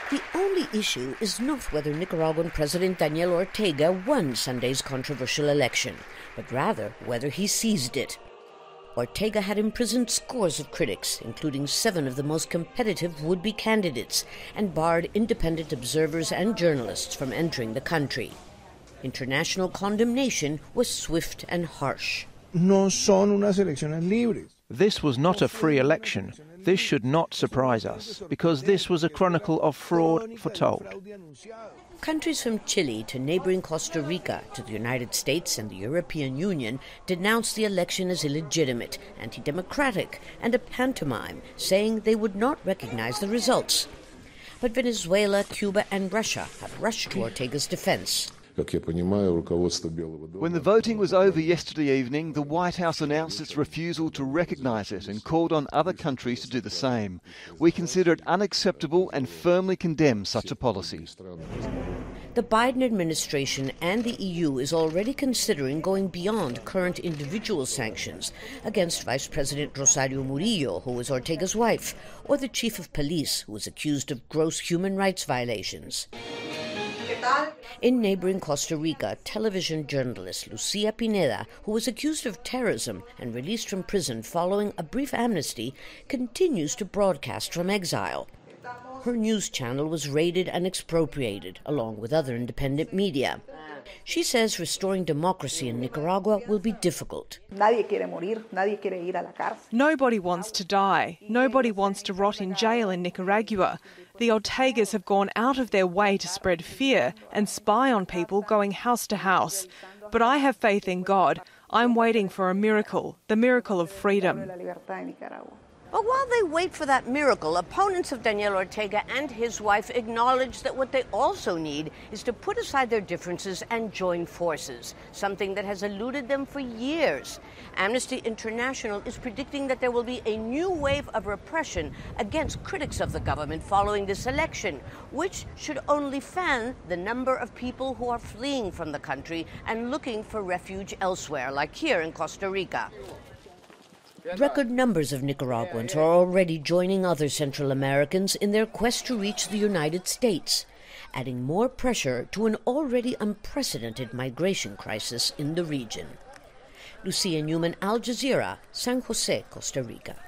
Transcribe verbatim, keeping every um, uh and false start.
The only issue is not whether Nicaraguan President Daniel Ortega won Sunday's controversial election, but rather whether he seized it. Ortega had imprisoned scores of critics, including seven of the most competitive would-be candidates, and barred independent observers and journalists from entering the country. International condemnation was swift and harsh. No son unas elecciones libres. This was not a free election. This should not surprise us, because this was a chronicle of fraud foretold. Countries from Chile to neighboring Costa Rica to the United States and the European Union denounced the election as illegitimate, anti-democratic, and a pantomime, saying they would not recognize the results. But Venezuela, Cuba, and Russia have rushed to Ortega's defense. When the voting was over yesterday evening, the White House announced its refusal to recognise it and called on other countries to do the same. We consider it unacceptable and firmly condemn such a policy. The Biden administration and the E U is already considering going beyond current individual sanctions against Vice President Rosario Murillo, who is Ortega's wife, or the chief of police, who is accused of gross human rights violations. In neighboring Costa Rica, television journalist Lucia Pineda, who was accused of terrorism and released from prison following a brief amnesty, continues to broadcast from exile. Her news channel was raided and expropriated, along with other independent media. She says restoring democracy in Nicaragua will be difficult. Nobody wants to die. Nobody wants to rot in jail in Nicaragua. The Ortegas have gone out of their way to spread fear and spy on people going house to house. But I have faith in God. I'm waiting for a miracle, the miracle of freedom. But while they wait for that miracle, opponents of Daniel Ortega and his wife acknowledge that what they also need is to put aside their differences and join forces, something that has eluded them for years. Amnesty International is predicting that there will be a new wave of repression against critics of the government following this election, which should only fan the number of people who are fleeing from the country and looking for refuge elsewhere, like here in Costa Rica. Record numbers of Nicaraguans are already joining other Central Americans in their quest to reach the United States, adding more pressure to an already unprecedented migration crisis in the region. Lucia Newman, Al Jazeera, San Jose, Costa Rica.